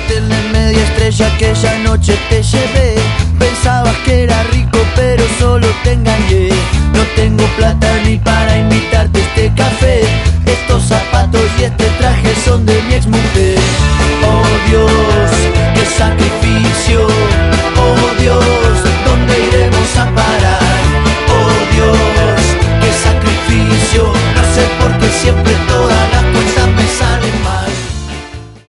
hotel de media estrella aquella noche te llevé. Pensabas que era rico pero solo te engañé. No tengo plata ni para